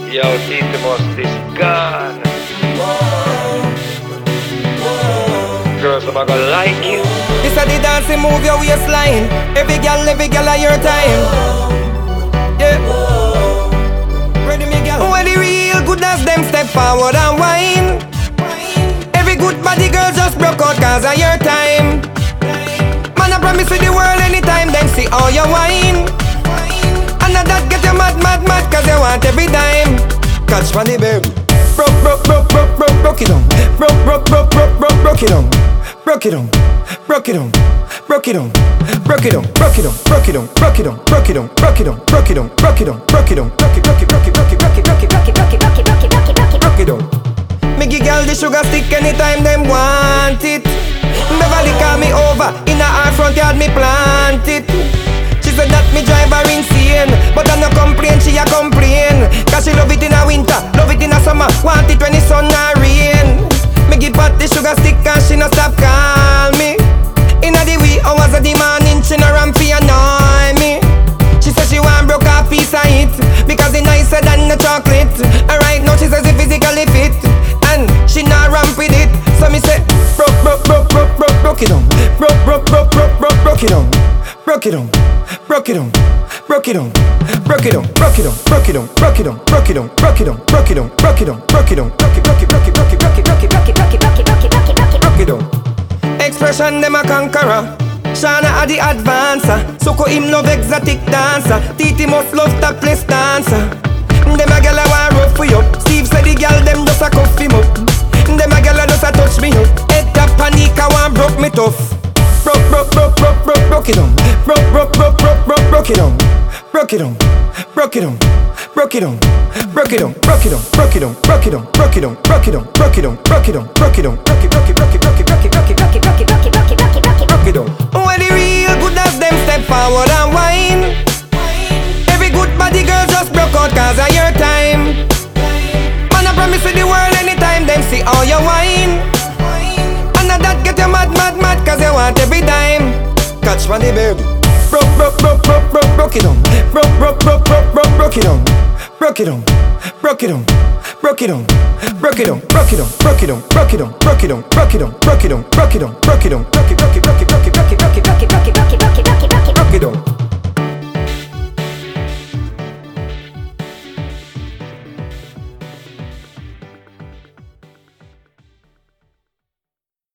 Yo, Titimos is gone. Girls, I'm gonna like you. This a the dancing move your waistline. Every girl at your time. Yeah. Ready me girl. When the real goodness them step forward and whine. Every good body girl just broke out cause of your time. Man I promise you the world anytime them see all your wine. And that get you mad cause you want every dime. Catch money babe. Broke it down. Broke it down. Broke it down. Broke it down. Broke it down. Broke it down. Broke it down. Broke it down. Broke it down. Broke it down. Broke it down. Broke it down. Broke it down. Broke it down. Broke it down. Me give girl the sugar stick anytime them want it. Beverly call me over, in her front yard me plant it. She said that me drive her insane, but I no complain, she a complain. Cause she love it in a winter, love it in a summer, want it when the sun a rain. Me give her the sugar stick and she no stop call me. Inna the wee hours of the morning, she no ramp fi annoy me. She said she want broke a piece of it, because it nicer than the chocolate. And right now she says it physically fit, and she not ramp with it. So me say, broke it down. Broke it down. Broke it down. Broke it down. Broke it down. Broke it down. Broke it down. Broke it down. Broke it down. Broke it down. Broke it down. Broke it down. Broke it down. Broke it down. Broke it down. Expression them a conqueror. Shana a the advancer. Soko him love exotic dancer. Titi must love topless dancer. Them a gyal a want rough for you. Steve said the gyal them just a cuff him up. Them a gyal a just a touch me up. Head tap panic a want broke me tough. Broke it down. Broke it down. Broke it down. Broke it down. Broke it down. Broke it down. Broke it down. Broke it down. Broke it down. Broke it down. Broke it down. Broke it down. Broke it down. Broke it down. Broke it down. When the real goodness them step forward and whine. Every good body girl just broke out cause of your time. Man I promise you the world anytime them see all your wine. And that get you mad cause you want every dime. Catch money babe. Broke it down. Broke it down. Broke it down. Broke it down. Broke it down. Broke it down. Broke it down. Broke it down. Broke it down. Broke it down. Broke it down. Broke it down. Broke it down. Broke it down. Broke it down.